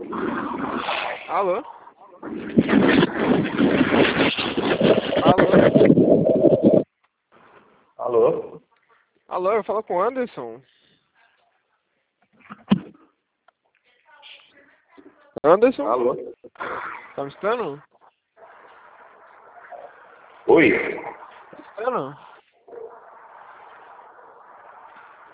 Alô? Alô? Alô? Alô, eu falo com o Anderson. Anderson? Alô? Tá me escutando? Oi? Tá me escutando?